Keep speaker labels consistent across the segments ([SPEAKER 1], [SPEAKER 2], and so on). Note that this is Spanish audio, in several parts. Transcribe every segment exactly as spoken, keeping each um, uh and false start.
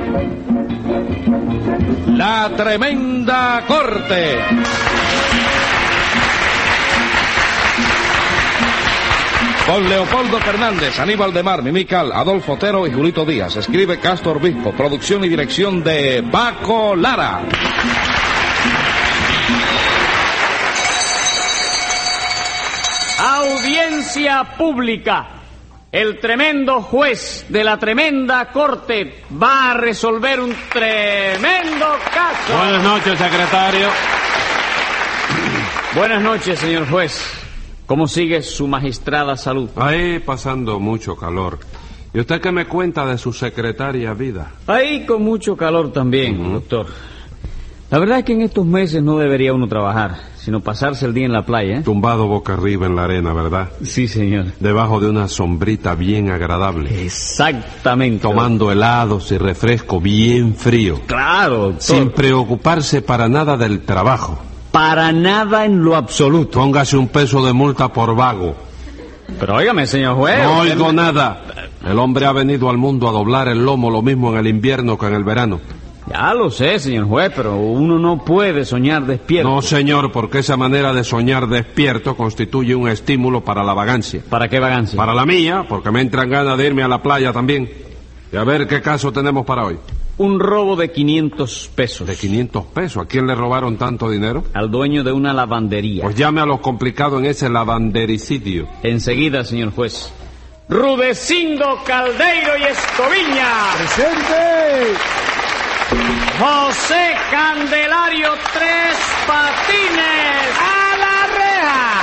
[SPEAKER 1] La Tremenda Corte. Con Leopoldo Fernández, Aníbal de Mar, Mimical, Adolfo Otero y Julito Díaz. Escribe Castro Obispo. Producción y dirección de Paco Lara.
[SPEAKER 2] Audiencia pública. El tremendo juez de la tremenda corte va a resolver un tremendo caso.
[SPEAKER 3] Buenas noches, secretario.
[SPEAKER 2] Buenas noches, señor juez. ¿Cómo sigue su magistrada salud?
[SPEAKER 3] Ahí pasando mucho calor. ¿Y usted qué me cuenta de su secretaria Vida?
[SPEAKER 2] Ahí con mucho calor también, uh-huh. doctor. La verdad es que en estos meses no debería uno trabajar, sino pasarse el día en la playa, ¿eh?
[SPEAKER 3] Tumbado boca arriba en la arena, ¿verdad?
[SPEAKER 2] Sí, señor.
[SPEAKER 3] Debajo de una sombrita bien agradable.
[SPEAKER 2] Exactamente.
[SPEAKER 3] Tomando helados y refresco bien frío.
[SPEAKER 2] Claro, doctor.
[SPEAKER 3] Sin preocuparse para nada del trabajo.
[SPEAKER 2] Para nada en lo absoluto.
[SPEAKER 3] Póngase un peso de multa por vago.
[SPEAKER 2] Pero óigame, señor juez.
[SPEAKER 3] No
[SPEAKER 2] usted...
[SPEAKER 3] oigo nada. El hombre ha venido al mundo a doblar el lomo lo mismo en el invierno que en el verano.
[SPEAKER 2] Ya lo sé, señor juez, pero uno no puede soñar despierto.
[SPEAKER 3] No, señor, porque esa manera de soñar despierto constituye un estímulo para la vagancia.
[SPEAKER 2] ¿Para qué vagancia?
[SPEAKER 3] Para la mía, porque me entran ganas de irme a la playa también. Y a ver qué caso tenemos para hoy.
[SPEAKER 2] Un robo de quinientos pesos.
[SPEAKER 3] ¿De quinientos pesos? ¿A quién le robaron tanto dinero?
[SPEAKER 2] Al dueño de una lavandería.
[SPEAKER 3] Pues llame a los complicados en ese lavandericidio.
[SPEAKER 2] Enseguida, señor juez. Rudecindo Caldeiro y Escoviña.
[SPEAKER 4] ¡Presente!
[SPEAKER 2] José Candelario Tres Patines. ¡A la reja!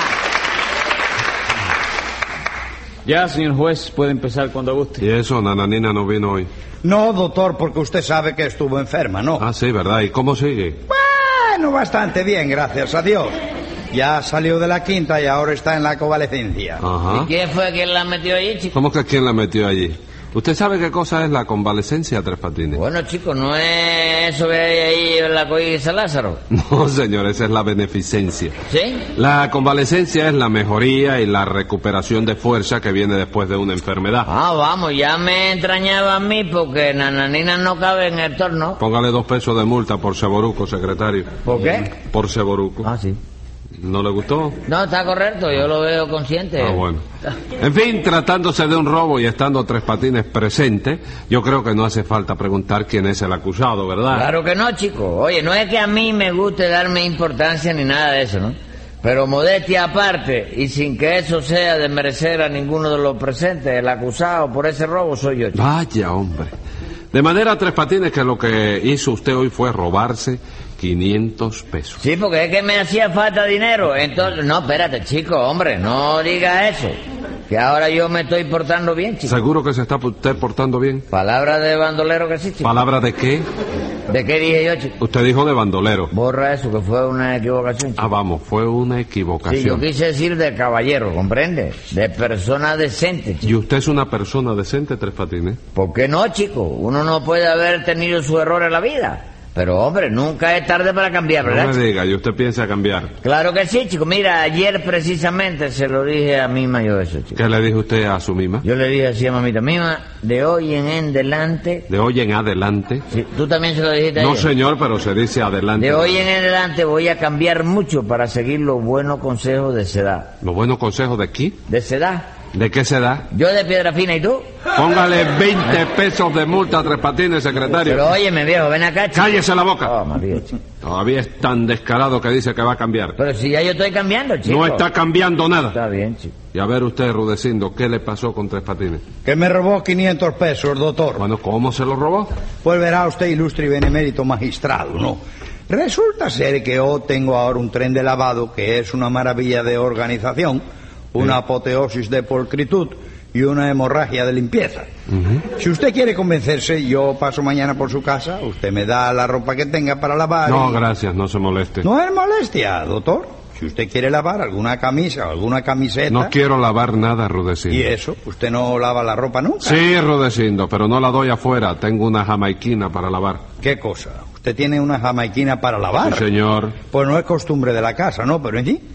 [SPEAKER 2] Ya, señor juez, puede empezar cuando guste.
[SPEAKER 3] ¿Y eso, Nananina no vino hoy?
[SPEAKER 4] No, doctor, porque usted sabe que estuvo enferma, ¿no?
[SPEAKER 3] Ah, sí, ¿verdad? ¿Y cómo sigue?
[SPEAKER 4] Bueno, bastante bien, gracias a Dios. Ya salió de la quinta y ahora está en la convalecencia.
[SPEAKER 3] Ajá.
[SPEAKER 5] ¿Y quién fue quien la metió allí, chico?
[SPEAKER 3] ¿Cómo que quién la metió allí? ¿Usted sabe qué cosa es la convalecencia, Tres Patines?
[SPEAKER 5] Bueno, chico, ¿no es eso que hay ahí en la Colla de San Lázaro?
[SPEAKER 3] No, señor, esa es la beneficencia.
[SPEAKER 5] ¿Sí?
[SPEAKER 3] La convalecencia es la mejoría y la recuperación de fuerza que viene después de una enfermedad.
[SPEAKER 5] Ah, vamos, ya me entrañaba a mí porque Nananina no cabe en el torno.
[SPEAKER 3] Póngale dos pesos de multa por ceboruco, secretario.
[SPEAKER 5] ¿Por qué?
[SPEAKER 3] Por ceboruco.
[SPEAKER 5] Ah, sí.
[SPEAKER 3] ¿No le gustó?
[SPEAKER 5] No, está correcto, yo lo veo consciente.
[SPEAKER 3] Ah, bueno. En fin, tratándose de un robo y estando Tres Patines presente, yo creo que no hace falta preguntar quién es el acusado, ¿verdad?
[SPEAKER 5] Claro que no, chico. Oye, no es que a mí me guste darme importancia ni nada de eso, ¿no? Pero modestia aparte, y sin que eso sea de merecer a ninguno de los presentes, el acusado por ese robo soy yo, chico.
[SPEAKER 3] Vaya, hombre. De manera, Tres Patines, que lo que hizo usted hoy fue robarse quinientos pesos.
[SPEAKER 5] Sí, porque es que me hacía falta dinero. Entonces, no, espérate, chico, hombre, no diga eso. Que ahora yo me estoy portando bien, chico.
[SPEAKER 3] ¿Seguro que se está usted portando bien?
[SPEAKER 5] Palabra de bandolero que sí, chico.
[SPEAKER 3] ¿Palabra de qué?
[SPEAKER 5] ¿De qué dije yo, chico?
[SPEAKER 3] Usted dijo de bandolero.
[SPEAKER 5] Borra eso, que fue una equivocación, chico.
[SPEAKER 3] Ah, vamos, fue una equivocación.
[SPEAKER 5] Sí, yo quise decir de caballero, ¿comprende? De persona decente, chico.
[SPEAKER 3] ¿Y usted es una persona decente, Tres Patines?
[SPEAKER 5] ¿Por qué no, chico? Uno no puede haber tenido su error en la vida. Pero, hombre, nunca es tarde para cambiar, ¿verdad?
[SPEAKER 3] No me diga, ¿y usted piensa cambiar?
[SPEAKER 5] Claro que sí, chico. Mira, ayer precisamente se lo dije a Mima yo eso, chico.
[SPEAKER 3] ¿Qué le dijo usted a su Mima?
[SPEAKER 5] Yo le dije así a mamita, Mima, de hoy en adelante...
[SPEAKER 3] ¿De hoy en adelante?
[SPEAKER 5] Sí, ¿tú también se lo dijiste a
[SPEAKER 3] No,
[SPEAKER 5] ella?
[SPEAKER 3] señor, pero se dice adelante.
[SPEAKER 5] De hoy en adelante voy a cambiar mucho para seguir los buenos consejos de Sedá.
[SPEAKER 3] ¿Los buenos consejos de aquí?
[SPEAKER 5] ¿De Sedá?
[SPEAKER 3] ¿De qué se da?
[SPEAKER 5] Yo de Piedra Fina, ¿y tú?
[SPEAKER 3] Póngale veinte pesos de multa a Tres Patines, secretario.
[SPEAKER 5] Pero óyeme, viejo, ven acá, chico.
[SPEAKER 3] ¡Cállese la boca!
[SPEAKER 5] Oh, María, chico.
[SPEAKER 3] Todavía es tan descarado que dice que va a cambiar.
[SPEAKER 5] Pero si ya yo estoy cambiando, chico.
[SPEAKER 3] No está cambiando nada.
[SPEAKER 5] Está bien, chico.
[SPEAKER 3] Y a ver usted, Rudecindo, ¿qué le pasó con Tres Patines?
[SPEAKER 4] Que me robó quinientos pesos, doctor.
[SPEAKER 3] Bueno, ¿cómo se lo robó?
[SPEAKER 4] Pues verá usted, ilustre y benemérito magistrado, ¿no? Resulta ser que yo tengo ahora un tren de lavado que es una maravilla de organización, una apoteosis de pulcritud y una hemorragia de limpieza. Uh-huh. Si usted quiere convencerse, yo paso mañana por su casa, usted me da la ropa que tenga para lavar.
[SPEAKER 3] No,
[SPEAKER 4] y...
[SPEAKER 3] gracias, no se moleste.
[SPEAKER 4] No es molestia, doctor. Si usted quiere lavar alguna camisa o alguna camiseta...
[SPEAKER 3] No quiero lavar nada, Rudecindo.
[SPEAKER 4] ¿Y eso? ¿Usted no lava la ropa nunca?
[SPEAKER 3] Sí, Rudecindo, pero no la doy afuera. Tengo una jamaiquina para lavar.
[SPEAKER 4] ¿Qué cosa? ¿Usted tiene una jamaiquina para lavar?
[SPEAKER 3] Sí, señor.
[SPEAKER 4] Pues no es costumbre de la casa, ¿no? Pero en sí...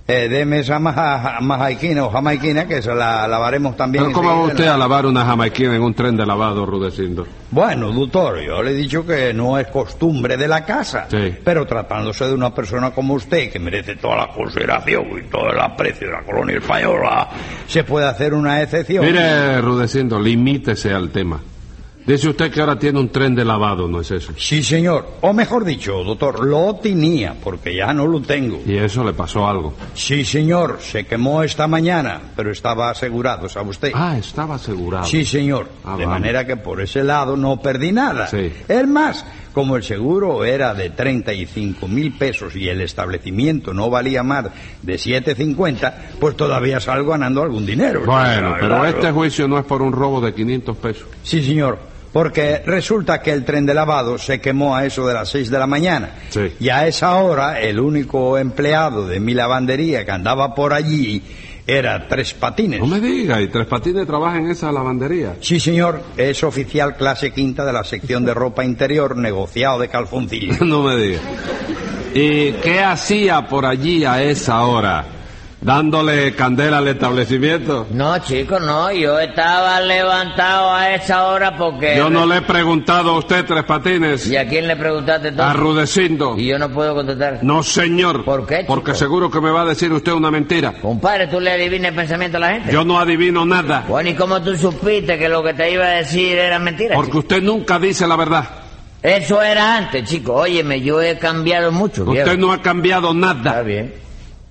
[SPEAKER 4] Eh, deme esa maja, majaiquina o jamaiquina que se la lavaremos también.
[SPEAKER 3] ¿Pero cómo va
[SPEAKER 4] enseguida,
[SPEAKER 3] usted
[SPEAKER 4] ¿no?
[SPEAKER 3] a lavar una jamaiquina en un tren de lavado, Rudecindo?
[SPEAKER 4] Bueno, doctor, yo le he dicho que no es costumbre de la casa.
[SPEAKER 3] Sí.
[SPEAKER 4] Pero tratándose de una persona como usted, que merece toda la consideración y todo el aprecio de la colonia española, se puede hacer una excepción.
[SPEAKER 3] Mire, Rudecindo, limítese al tema. Dice usted que ahora tiene un tren de lavado, ¿no es eso?
[SPEAKER 4] Sí, señor. O mejor dicho, doctor, lo tenía, porque ya no lo tengo.
[SPEAKER 3] Y eso le pasó algo.
[SPEAKER 4] Sí, señor. Se quemó esta mañana, pero estaba asegurado, ¿sabe usted?
[SPEAKER 3] Ah, estaba asegurado.
[SPEAKER 4] Sí, señor.
[SPEAKER 3] Ah,
[SPEAKER 4] de
[SPEAKER 3] vamos.
[SPEAKER 4] manera que por ese lado no perdí nada.
[SPEAKER 3] Sí.
[SPEAKER 4] Es más, como el seguro era de treinta y cinco mil pesos y el establecimiento no valía más de siete cincuenta, pues todavía salgo ganando algún dinero.
[SPEAKER 3] Bueno, pero
[SPEAKER 4] Claro.
[SPEAKER 3] este juicio no es por un robo de quinientos pesos.
[SPEAKER 4] Sí, señor. Porque resulta que el tren de lavado se quemó a eso de las seis de la mañana.
[SPEAKER 3] Sí.
[SPEAKER 4] Y a esa hora el único empleado de mi lavandería que andaba por allí era Tres Patines.
[SPEAKER 3] No me diga, ¿y Tres Patines trabaja en esa lavandería?
[SPEAKER 4] Sí, señor. Es oficial clase quinta de la sección de ropa interior, negociado de calzoncillos.
[SPEAKER 3] No me diga. ¿Y qué hacía por allí a esa hora? ¿Dándole candela al establecimiento?
[SPEAKER 5] No, chico, no, yo estaba levantado a esa hora porque...
[SPEAKER 3] Yo no le he preguntado a usted, Tres Patines.
[SPEAKER 5] ¿Y a quién le preguntaste tú?
[SPEAKER 3] A Rudecindo.
[SPEAKER 5] Y yo no puedo contestar.
[SPEAKER 3] No, señor.
[SPEAKER 5] ¿Por qué, chico?
[SPEAKER 3] Porque seguro que me va a decir usted una mentira.
[SPEAKER 5] Compadre, ¿tú le adivinas el pensamiento a la gente?
[SPEAKER 3] Yo no adivino nada.
[SPEAKER 5] Bueno, ¿y cómo tú supiste que lo que te iba a decir era mentira,
[SPEAKER 3] Porque
[SPEAKER 5] chico?
[SPEAKER 3] usted nunca dice la verdad.
[SPEAKER 5] Eso era antes, chico. Óyeme, yo he cambiado mucho, viejo.
[SPEAKER 3] Usted no ha cambiado
[SPEAKER 5] Está
[SPEAKER 3] nada.
[SPEAKER 5] bien.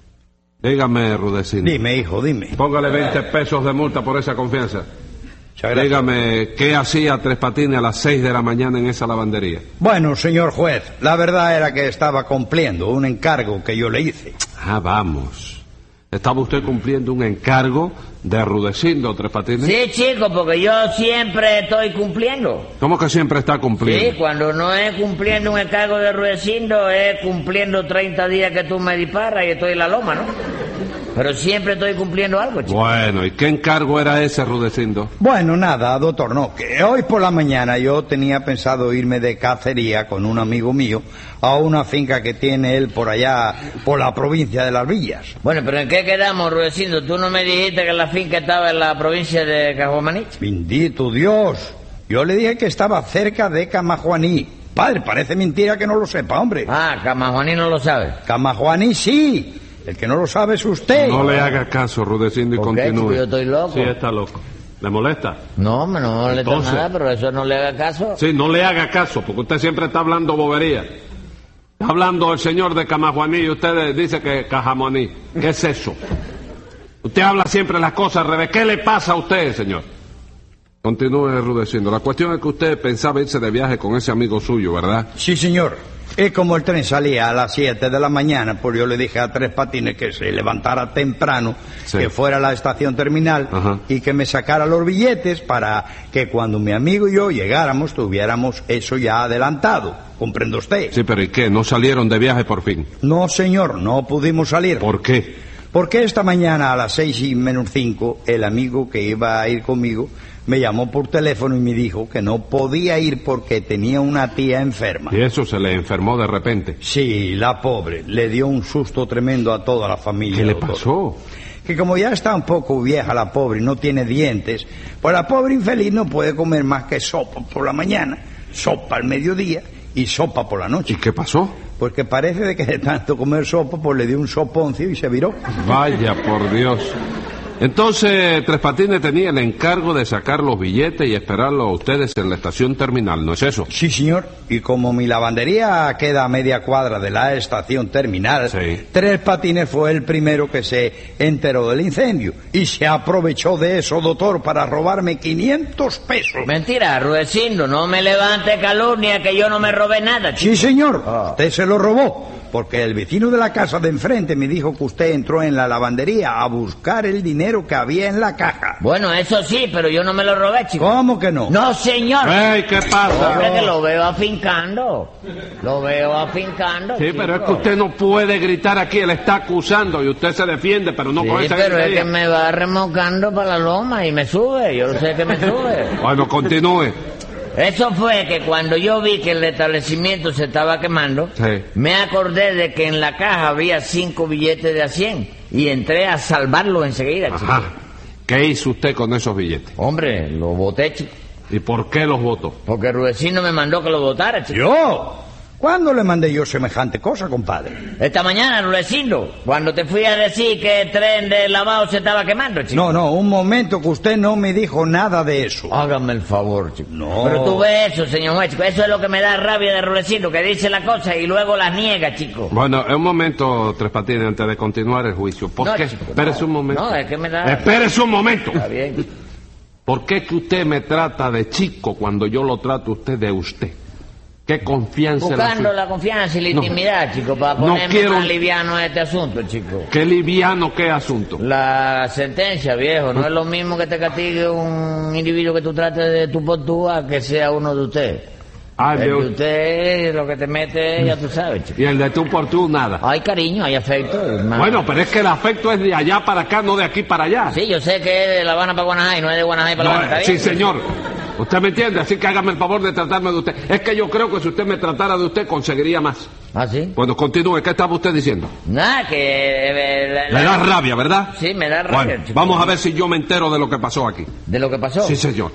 [SPEAKER 3] Dígame, Rudecindo.
[SPEAKER 4] Dime, hijo, dime.
[SPEAKER 3] Póngale veinte pesos de multa por esa confianza.
[SPEAKER 4] Muchas gracias.
[SPEAKER 3] Dígame, ¿qué hacía Tres Patines a las seis de la mañana en esa lavandería?
[SPEAKER 4] Bueno, señor juez, la verdad era que estaba cumpliendo un encargo que yo le hice.
[SPEAKER 3] Ah, vamos. ¿Estaba usted cumpliendo un encargo de Rudecindo, Tres Patines?
[SPEAKER 5] Sí, chico, porque yo siempre estoy cumpliendo.
[SPEAKER 3] ¿Cómo que siempre está cumpliendo?
[SPEAKER 5] Sí, cuando no es cumpliendo un encargo de Rudecindo, es cumpliendo treinta días que tú me disparas y estoy en la loma, ¿no? Pero siempre estoy cumpliendo algo, chico.
[SPEAKER 3] Bueno, ¿y qué encargo era ese, Rudecindo?
[SPEAKER 4] Bueno, nada, doctor, no, que hoy por la mañana yo tenía pensado irme de cacería con un amigo mío a una finca que tiene él por allá, por la provincia de Las Villas.
[SPEAKER 5] Bueno, pero ¿en qué quedamos, Rudecindo? ¿Tú no me dijiste que la finca estaba en la provincia de Cajuamanich?
[SPEAKER 4] Bendito Dios, yo le dije que estaba cerca de Camajuaní. Padre, parece mentira que no lo sepa, hombre.
[SPEAKER 5] Ah, Camajuaní no lo sabe.
[SPEAKER 4] Camajuaní sí, el que no lo sabe es usted.
[SPEAKER 3] No le haga caso, Rudecindo, y
[SPEAKER 5] ¿Por qué,
[SPEAKER 3] continúe.
[SPEAKER 5] chico? Yo estoy loco.
[SPEAKER 3] Sí, está loco. ¿Le molesta?
[SPEAKER 5] No, me no le da
[SPEAKER 3] Entonces-
[SPEAKER 5] nada, pero eso no le haga caso.
[SPEAKER 3] Sí, no le haga caso, porque usted siempre está hablando bobería. Está hablando el señor de Camajuaní y usted dice que Cajamoní. ¿Qué es eso? Usted habla siempre las cosas al revés. ¿Qué le pasa a usted, señor? Continúe, Rudecindo. La cuestión es que usted pensaba irse de viaje con ese amigo suyo, ¿verdad?
[SPEAKER 4] Sí, señor. Y como el tren salía a las siete de la mañana, pues yo le dije a Tres Patines que se levantara temprano,
[SPEAKER 3] Sí.
[SPEAKER 4] que fuera a la estación terminal
[SPEAKER 3] Ajá.
[SPEAKER 4] y que me sacara los billetes para que cuando mi amigo y yo llegáramos tuviéramos eso ya adelantado. ¿Comprende usted?
[SPEAKER 3] Sí, pero ¿y qué? ¿No salieron de viaje por fin?
[SPEAKER 4] No, señor, no pudimos salir.
[SPEAKER 3] ¿Por qué?
[SPEAKER 4] Porque esta mañana a las seis y menos cinco, el amigo que iba a ir conmigo me llamó por teléfono y me dijo que no podía ir porque tenía una tía enferma.
[SPEAKER 3] Y eso se le enfermó de repente.
[SPEAKER 4] Sí, la pobre, le dio un susto tremendo a toda la familia.
[SPEAKER 3] ¿Qué le
[SPEAKER 4] doctor.
[SPEAKER 3] pasó?
[SPEAKER 4] Que como ya está un poco vieja la pobre y no tiene dientes, pues la pobre infeliz no puede comer más que sopa por la mañana, sopa al mediodía y sopa por la noche.
[SPEAKER 3] ¿Y qué pasó?
[SPEAKER 4] Pues que parece de que de tanto comer sopa, pues le dio un soponcio y se viró.
[SPEAKER 3] Vaya por Dios. Entonces, Tres Patines tenía el encargo de sacar los billetes y esperarlos a ustedes en la estación terminal, ¿no es eso?
[SPEAKER 4] Sí, señor. Y como mi lavandería queda a media cuadra de la estación terminal,
[SPEAKER 3] Sí.
[SPEAKER 4] Tres Patines fue el primero que se enteró del incendio y se aprovechó de eso, doctor, para robarme quinientos pesos.
[SPEAKER 5] Mentira, Rudecindo, no me levante calumnia que yo no me robé nada, chico.
[SPEAKER 4] Sí, señor.
[SPEAKER 5] Ah.
[SPEAKER 4] Usted se lo robó. Porque el vecino de la casa de enfrente me dijo que usted entró en la lavandería a buscar el dinero que había en la caja.
[SPEAKER 5] Bueno, eso sí, pero yo no me lo robé, chico.
[SPEAKER 4] ¿Cómo que no?
[SPEAKER 5] No, señor.
[SPEAKER 3] ¡Ey, qué pasa!
[SPEAKER 5] Hombre, que lo veo afincando. Lo veo afincando.
[SPEAKER 3] Sí,
[SPEAKER 5] chico.
[SPEAKER 3] pero es que usted no puede gritar aquí, él está acusando y usted se defiende, pero no
[SPEAKER 5] Sí,
[SPEAKER 3] con esa
[SPEAKER 5] pero es
[SPEAKER 3] gritería.
[SPEAKER 5] que me va remocando para la loma y me sube. Yo sé que me sube.
[SPEAKER 3] Bueno, continúe.
[SPEAKER 5] Eso fue que cuando yo vi que el establecimiento se estaba quemando,
[SPEAKER 3] Sí.
[SPEAKER 5] me acordé de que en la caja había cinco billetes de a cien y entré a salvarlo enseguida, chico.
[SPEAKER 3] Ajá. ¿Qué hizo usted con esos billetes?
[SPEAKER 5] Hombre, lo boté, chico.
[SPEAKER 3] ¿Y por qué los votó?
[SPEAKER 5] Porque Rudecindo me mandó que lo botara, chico.
[SPEAKER 4] ¿Yo? ¿Cuándo le mandé yo semejante cosa, compadre?
[SPEAKER 5] Esta mañana, Rudecindo, cuando te fui a decir que el tren de lavado se estaba quemando, chico.
[SPEAKER 4] No, no, un momento que usted no me dijo nada de eso.
[SPEAKER 5] Hágame el favor, chico.
[SPEAKER 4] No.
[SPEAKER 5] Pero tú ves eso, señor juez, chico. Eso es lo que me da rabia de Rudecindo, que dice la cosa y luego las niega, chico.
[SPEAKER 3] Bueno, un momento, Tres Patines, antes de continuar el juicio. ¿Por
[SPEAKER 5] No,
[SPEAKER 3] qué?
[SPEAKER 5] chico,
[SPEAKER 3] Espérese
[SPEAKER 5] no.
[SPEAKER 3] un momento.
[SPEAKER 5] No, es que me da...
[SPEAKER 3] Espérese un momento.
[SPEAKER 5] Está bien.
[SPEAKER 3] ¿Por qué que usted me trata de chico cuando yo lo trato a usted de usted? ¿Qué confianza le
[SPEAKER 5] Buscando
[SPEAKER 3] hace?
[SPEAKER 5] la confianza y la
[SPEAKER 3] No.
[SPEAKER 5] intimidad, chico, para
[SPEAKER 3] No
[SPEAKER 5] ponerme
[SPEAKER 3] quiero-
[SPEAKER 5] más liviano a este asunto, chico.
[SPEAKER 3] ¿Qué liviano, qué asunto?
[SPEAKER 5] La sentencia, viejo, no es lo mismo que te castigue un individuo que tú trates de tu por tú a que sea uno de usted.
[SPEAKER 3] Ay,
[SPEAKER 5] El de
[SPEAKER 3] Dios.
[SPEAKER 5] usted, lo que te mete, ya tú sabes, chico.
[SPEAKER 3] Y el de tú por tú, nada.
[SPEAKER 5] Hay cariño, hay afecto. hermano.
[SPEAKER 3] Bueno, pero es que el afecto es de allá para acá, no de aquí para allá.
[SPEAKER 5] Sí, yo sé que es de La Habana para Guanajay, no es de Guanajay para
[SPEAKER 3] No,
[SPEAKER 5] La Habana, ¿está
[SPEAKER 3] sí,
[SPEAKER 5] bien?
[SPEAKER 3] señor. Usted me entiende, así que hágame el favor de tratarme de usted. Es que yo creo que si usted me tratara de usted, conseguiría más.
[SPEAKER 5] ¿Ah, sí?
[SPEAKER 3] Bueno, continúe. ¿Qué estaba usted diciendo?
[SPEAKER 5] Nada, que... eh, la-
[SPEAKER 3] Le
[SPEAKER 5] la-
[SPEAKER 3] da rabia, ¿verdad?
[SPEAKER 5] Sí, me da rabia,
[SPEAKER 3] Bueno,
[SPEAKER 5] chico.
[SPEAKER 3] vamos a ver si yo me entero de lo que pasó aquí.
[SPEAKER 5] ¿De lo que pasó?
[SPEAKER 3] Sí, señor.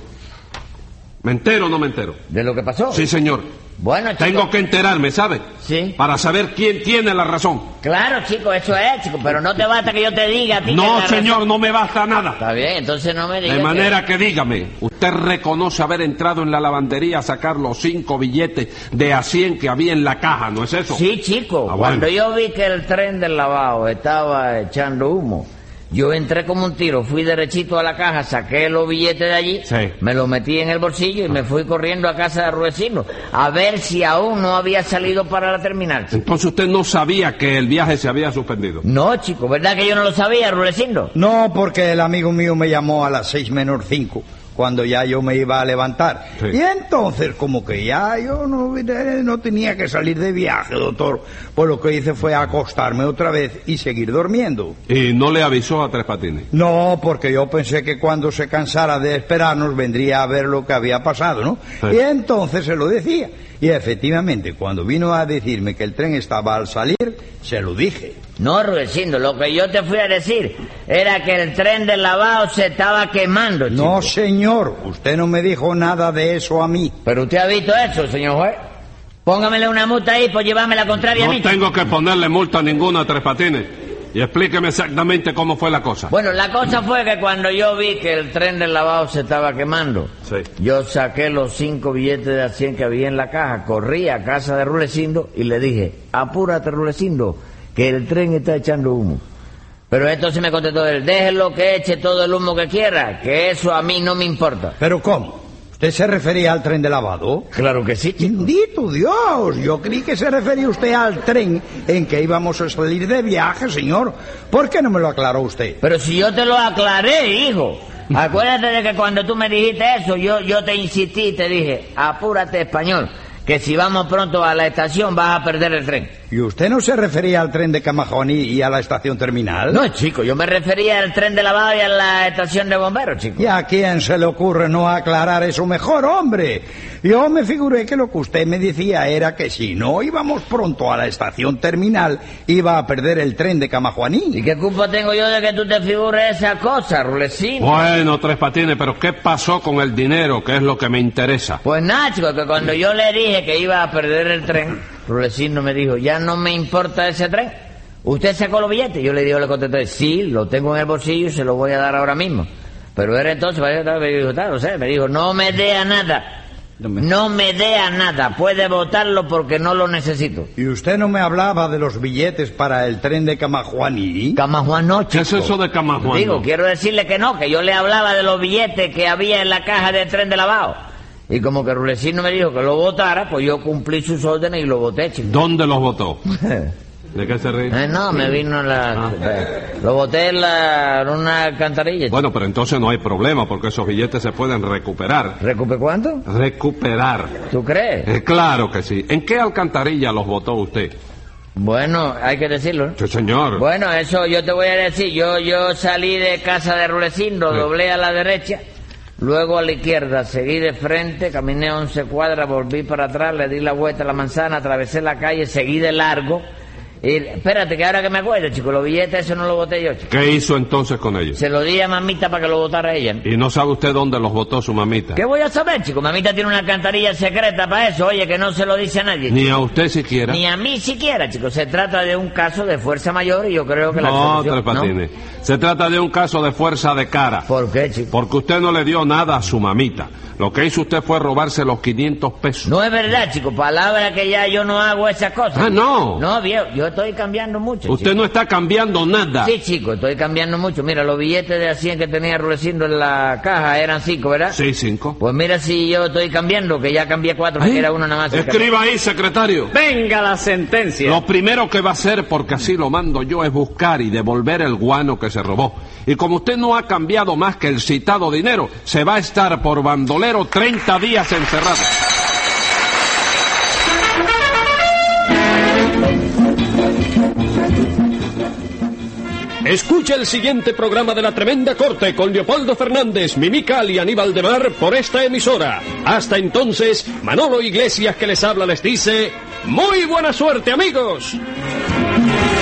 [SPEAKER 3] ¿Me entero o no me entero?
[SPEAKER 5] ¿De lo que pasó?
[SPEAKER 3] Sí, señor.
[SPEAKER 5] Bueno, chico.
[SPEAKER 3] Tengo que enterarme, ¿sabe?
[SPEAKER 5] Sí.
[SPEAKER 3] Para saber quién tiene la razón.
[SPEAKER 5] Claro, chico, eso es, chico, pero no te basta que yo te diga a ti que
[SPEAKER 3] No,
[SPEAKER 5] la
[SPEAKER 3] señor,
[SPEAKER 5] razón-
[SPEAKER 3] no me basta nada.
[SPEAKER 5] Está bien, entonces no me digas
[SPEAKER 3] De
[SPEAKER 5] que-
[SPEAKER 3] manera que dígame, ¿usted reconoce haber entrado en la lavandería a sacar los cinco billetes de a cien que había en la caja, no es eso?
[SPEAKER 5] Sí, chico,
[SPEAKER 3] Ah, bueno.
[SPEAKER 5] cuando yo vi que el tren del lavado estaba echando humo, yo entré como un tiro, fui derechito a la caja, saqué los billetes de allí,
[SPEAKER 3] Sí.
[SPEAKER 5] me los metí en el bolsillo y me fui corriendo a casa de Rudecindo a ver si aún no había salido para la terminal.
[SPEAKER 3] Entonces usted no sabía que el viaje se había suspendido.
[SPEAKER 5] No, chico, ¿verdad que yo no lo sabía, Rudecindo?
[SPEAKER 4] No, porque el amigo mío me llamó a las seis menos cinco, cuando ya yo me iba a levantar.
[SPEAKER 3] Sí.
[SPEAKER 4] Y entonces, como que ya yo no, eh, no tenía que salir de viaje, doctor, pues lo que hice fue acostarme otra vez y seguir durmiendo.
[SPEAKER 3] Y no le avisó a Tres Patines.
[SPEAKER 4] No, porque yo pensé que cuando se cansara de esperarnos vendría a ver lo que había pasado, ¿no?
[SPEAKER 3] Sí.
[SPEAKER 4] Y entonces se lo decía. Y efectivamente, cuando vino a decirme que el tren estaba al salir, se lo dije.
[SPEAKER 5] No, Rudecindo, lo que yo te fui a decir era que el tren del lavado se estaba quemando, chico.
[SPEAKER 4] No, señor, usted no me dijo nada de eso a mí.
[SPEAKER 5] ¿Pero usted ha visto eso, señor juez? Póngamele una multa ahí por llevarme la contraria a
[SPEAKER 3] No
[SPEAKER 5] mí, chico.
[SPEAKER 3] tengo que ponerle multa ninguna a Tres Patines. Y explíqueme exactamente cómo fue la cosa.
[SPEAKER 5] Bueno, la cosa fue que cuando yo vi que el tren del lavado se estaba quemando,
[SPEAKER 3] Sí.
[SPEAKER 5] yo saqué los cinco billetes de a cien que había en la caja, corrí a casa de Rudecindo y le dije, apúrate, Rudecindo, que el tren está echando humo. Pero entonces me contestó él, déjelo que eche todo el humo que quiera, que eso a mí no me importa.
[SPEAKER 4] ¿Pero cómo? ¿Usted se refería al tren de lavado?
[SPEAKER 5] Claro que sí, chico.
[SPEAKER 4] Bendito Dios, yo creí que se refería usted al tren en que íbamos a salir de viaje, señor. ¿Por qué no me lo aclaró usted?
[SPEAKER 5] Pero si yo te lo aclaré, hijo. Acuérdate de que cuando tú me dijiste eso, yo, yo te insistí y te dije, apúrate, español, que si vamos pronto a la estación vas a perder el tren.
[SPEAKER 4] ¿Y usted no se refería al tren de Camajuaní y a la estación terminal?
[SPEAKER 5] No, chico, yo me refería al tren de lavado y a la estación de bomberos, chico.
[SPEAKER 4] ¿Y a quién se le ocurre no aclarar eso mejor, hombre? Yo me figuré que lo que usted me decía era que si no íbamos pronto a la estación terminal, iba a perder el tren de Camajuaní.
[SPEAKER 5] ¿Y qué culpa tengo yo de que tú te figures esa cosa, Rudecindo?
[SPEAKER 3] Bueno, Tres Patines, pero ¿qué pasó con el dinero? Que es lo que me interesa.
[SPEAKER 5] Pues nada, chico, que cuando yo le dije que iba a perder el tren, Rudecindo me dijo, ya no me importa ese tren. ¿Usted sacó los billetes? Yo le digo, le contesté, sí, lo tengo en el bolsillo y se lo voy a dar ahora mismo. Pero él entonces me dijo, tal, no sé, me dijo, no me dé a nada. No me dé a nada, puede botarlo porque no lo necesito.
[SPEAKER 4] ¿Y usted no me hablaba de los billetes para el tren de Camajuaní?
[SPEAKER 5] Camajuan no,
[SPEAKER 3] ¿Qué
[SPEAKER 5] chico.
[SPEAKER 3] es eso de Camajuan?
[SPEAKER 5] Digo, quiero decirle que no, que yo le hablaba de los billetes que había en la caja del tren de lavado. Y como que Rudecindo me dijo que lo votara, pues yo cumplí sus órdenes y lo voté, chico.
[SPEAKER 3] ¿Dónde los votó? ¿De qué se ríe?
[SPEAKER 5] Eh, no, me vino la...
[SPEAKER 3] Ah.
[SPEAKER 5] eh, Lo boté en, la, en una alcantarilla. chico.
[SPEAKER 3] Bueno, pero entonces no hay problema porque esos billetes se pueden recuperar.
[SPEAKER 5] ¿Recupe cuánto?
[SPEAKER 3] Recuperar.
[SPEAKER 5] ¿Tú crees?
[SPEAKER 3] Eh, claro que sí. ¿En qué alcantarilla los votó usted?
[SPEAKER 5] Bueno, hay que decirlo, ¿no?
[SPEAKER 3] Sí, señor.
[SPEAKER 5] Bueno, eso yo te voy a decir. Yo yo salí de casa de Rudecindo,
[SPEAKER 3] Sí.
[SPEAKER 5] doblé a la derecha, luego a la izquierda, seguí de frente, caminé once cuadras, volví para atrás, le di la vuelta a la manzana, atravesé la calle, seguí de largo. Y, espérate, que ahora que me acuerdo, chico, los billetes esos no los boté yo, chico.
[SPEAKER 3] ¿Qué hizo entonces con ellos?
[SPEAKER 5] Se los di a mamita para que los botara ella, ¿no?
[SPEAKER 3] ¿Y no sabe usted dónde los botó su mamita?
[SPEAKER 5] ¿Qué voy a saber, chico? Mamita tiene una alcantarilla secreta para eso, oye, que no se lo dice a nadie.
[SPEAKER 3] Ni a usted siquiera.
[SPEAKER 5] Ni a mí siquiera, chico. Se trata de un caso de fuerza mayor y yo creo que la
[SPEAKER 3] No,
[SPEAKER 5] solución...
[SPEAKER 3] Tres Patines. ¿No? Se trata de un caso de fuerza de cara.
[SPEAKER 5] ¿Por qué, chico?
[SPEAKER 3] Porque usted no le dio nada a su mamita. Lo que hizo usted fue robarse los quinientos pesos.
[SPEAKER 5] No es verdad, chico. Palabra que ya yo no hago esas cosas.
[SPEAKER 3] Ah, no.
[SPEAKER 5] No, viejo, yo estoy cambiando mucho,
[SPEAKER 3] Usted
[SPEAKER 5] chico.
[SPEAKER 3] no está cambiando nada.
[SPEAKER 5] Sí, chico, estoy cambiando mucho. Mira, los billetes de a cien que tenía Rulecindo en la caja eran cinco, ¿verdad?
[SPEAKER 3] Sí, cinco.
[SPEAKER 5] Pues mira si yo estoy cambiando, que ya cambié cuatro, porque era uno nada más.
[SPEAKER 3] Escriba ahí, secretario.
[SPEAKER 2] Venga la sentencia.
[SPEAKER 3] Lo primero que va a hacer, porque así lo mando yo, es buscar y devolver el guano que se robó. Y como usted no ha cambiado más que el citado dinero, se va a estar por bandolero treinta días encerrado.
[SPEAKER 6] Escucha el siguiente programa de La Tremenda Corte con Leopoldo Fernández, Mimical y Aníbal de Mar por esta emisora. Hasta entonces, Manolo Iglesias que les habla les dice... ¡Muy buena suerte, amigos!